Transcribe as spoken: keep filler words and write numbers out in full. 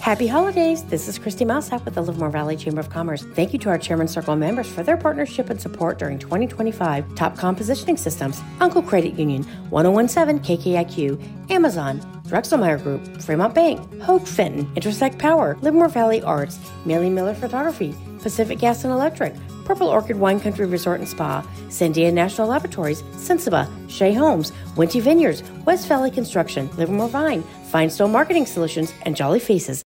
Happy holidays! This is Christy Malsap with the Livermore Valley Chamber of Commerce. Thank you to our Chairman Circle members for their partnership and support during twenty twenty-five. Topcom Positioning Systems, Uncle Credit Union, ten seventeen K K I Q, Amazon, Drexelmeyer Group, Fremont Bank, Hogue Fenton, Intersect Power, Livermore Valley Arts, Millie Miller Photography, Pacific Gas and Electric, Purple Orchid Wine Country Resort and Spa, Sandia National Laboratories, Sensiba, Shea Homes, Winty Vineyards, West Valley Construction, Livermore Vine, Finestone Marketing Solutions, and Jolly Faces.